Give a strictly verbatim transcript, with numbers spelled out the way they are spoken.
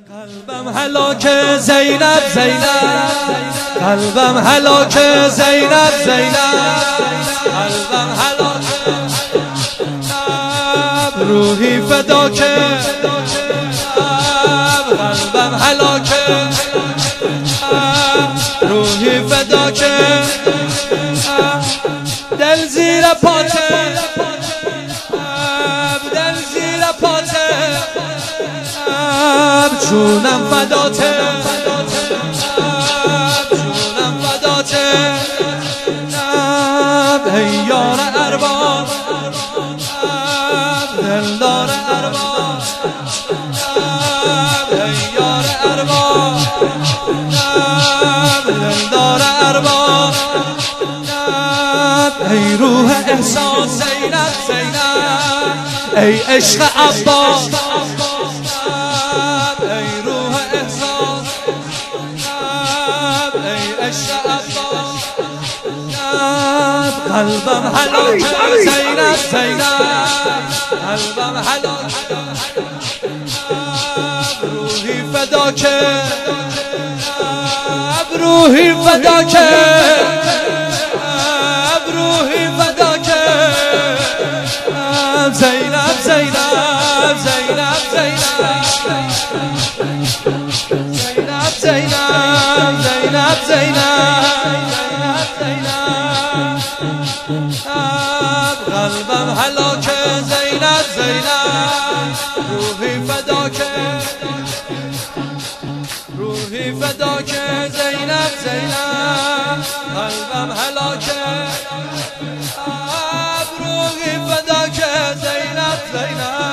قلبم هلاک زینب زینب، قلبم هلاک زینب زینب، قلبم هلاک روحی فداک، قلبم هلاک روحی فداک، دل زیر پاته دل زیر پاته، جونم فداته جونم فداته، ای یار ارباب دلدار ارباب، ای یار ارباب دلدار ارباب، ای روح احساس زینب زینب، ای عشق عباس، ای روح احساس، ای عشق عباس، قلبم هلاک زینب زینب، قلبم هلاک روحی فداک، روحی فداک، روحی فداک، زینب زینب زینب زینب زینب زینب زینب زینب، قلبم هلاک زینب زینب، روحی فداک روحی فداک، زینب زینب، قلبم هلاک روحی فداک، زینب زینب.